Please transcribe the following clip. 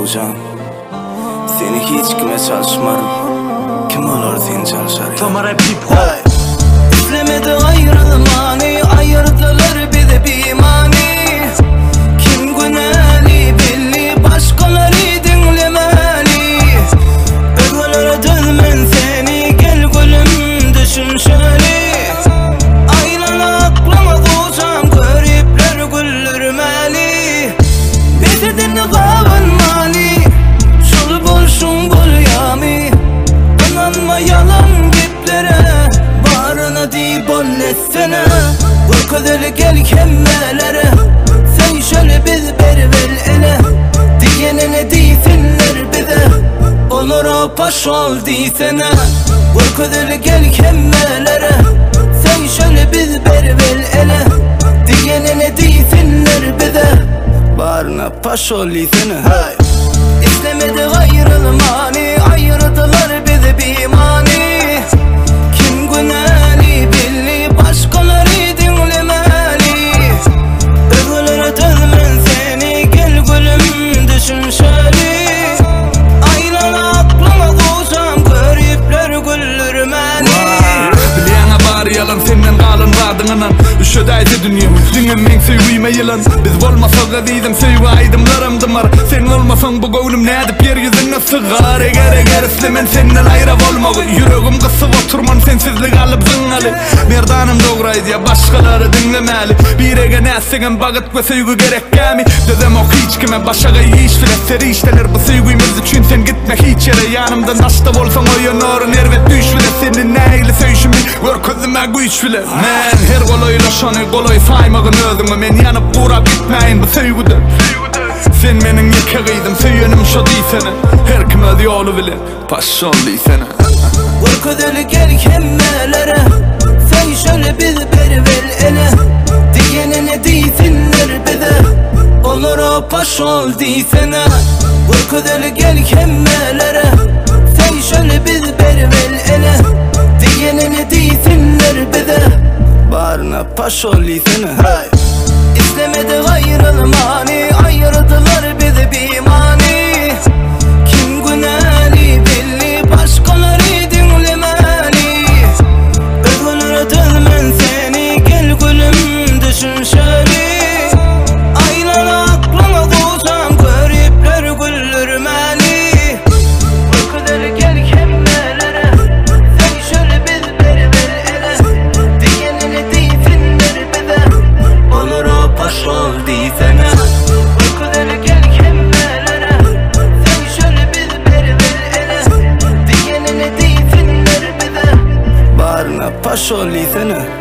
olacağım. Seni hiç kime çalışmarım. Kim olur seni çalışar ya? Tomar hep hip hop. İstemedi ayrılmanı, ayırdılar bizi bir mani. Kim günahli belli, başkaları dinlemeli. Ögülere dönmen seni, gel gülüm düşün şöyle. Aynen aklıma doğacağım, garipler güldürmeli. Bizi dinle kavunmali, şul bulşun bul yami. İnanma yalan giplere, barına değil bonnesene. Vurkadele gel kemmelere, sen şöyle biz bervel ele. Diyenine değilsinler bize, olur o paş ol değilsene. Vurkadele gel kemmelere, sen şöyle biz bervel ele. Diyenine değilsinler bize, barına paş ol değilsene. İstemedi ayrılmanı, ayırdılar bizi bir mani. Kim günahli belli, başkaları dinlemeli. Ögülere dönmen seni, gel gülüm düşün şöyle. Aynen aklıma doğacağım, garipler güldürmeli. Bileyene bari yalan senden kalın radığından. Üşödaydı dünyam, dünyam men söyleyme yılan. Biz olmasak azizim söyle aydımlarım var. Sen olmasan bu gönlüm ne edip yeryüzüne sığar. Eğer istemen senden ayrı olmağı. Yüreğim kısıp oturman sensizlik alıp zıngalı. Merdanım doğraydı ya başkaları dinlemeli. Bir ege nesegen bağıt ve sevgi gerek gemi. Dedem ok hiç kime başağı iş bile seri işteler. Bu sevgimiz için sen gitme hiç yere. Yanımda nasıl olsan oyun orun ervet düş bile. Senin neyle söyüşümü gör közüme güç bile. Men her kolayla şanı kolay saymağın özümü. Men yanıp kurap gitmeyin bu sevgide. Sen benim yıkağıydım, söylenim şu değilsene. Her kim öde yolu bile, paş ol değilsene. Vurkadele gel kemmelere, sen şöyle biz bervel ele. Diyenine değilsinler bize, olur o paş ol değilsene. Vurkadele gel kemmelere, sen şöyle biz bervel ele. Diyenine değilsinler bize, barına paş ol değilsene. İstemedi ayrılmanı, ayırdılar bizi bir mani. Kim günahli belli, başkaları dinlemeli. Ögülere dönmen seni, gel gülüm düşün şöyle. Aynen aklıma doğacağım, garipler güldürmeli. Vurkadele gel kemmelere, sen şöyle biz bervel ele. Diyenine değilsinler bize, olur o paş ol değilsene. Vurkadele gel kemmelere, sen şöyle biz bervel ele. Diyenine değilsinler bize, barına paş ol değilsene.